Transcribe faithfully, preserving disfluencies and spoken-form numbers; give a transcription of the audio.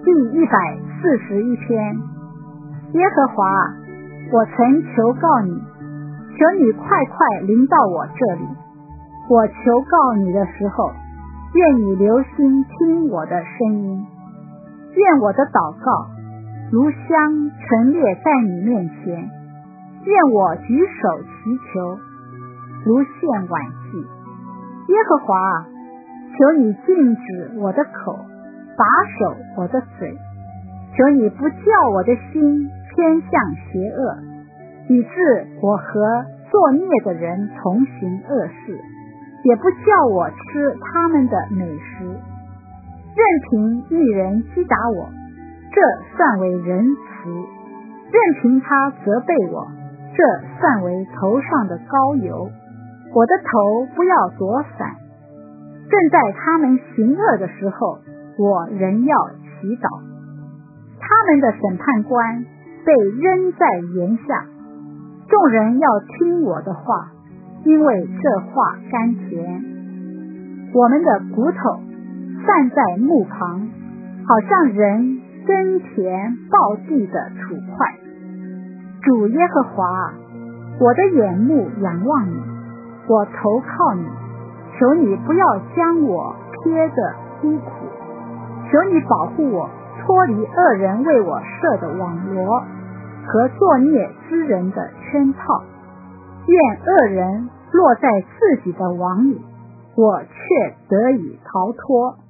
第一百四十一篇。耶和华，我曾求告你，求你快快临到我这里。我求告你的时候，愿你留心听我的声音。愿我的祷告如香陈列在你面前，愿我举手祈求，如献晚祭。耶和华，求你禁止我的口，把守我的嘴，求你不叫我的心偏向邪恶，以致我和作孽的人同行恶事，也不叫我吃他们的美食。任凭一人击打我，这算为仁慈；任凭他责备我，这算为头上的膏油。我的头不要躲闪，正在他们行恶的时候，我仍要祈祷。他们的审判官被扔在檐下，众人要听我的话，因为这话甘甜。我们的骨头散在木旁，好像人耕田刨地的土块。主耶和华，我的眼目仰望你，我投靠你，求你不要将我撇着孤苦，求你保护我脱离恶人为我设的网罗和作孽之人的圈套。愿恶人落在自己的网里，我却得以逃脱。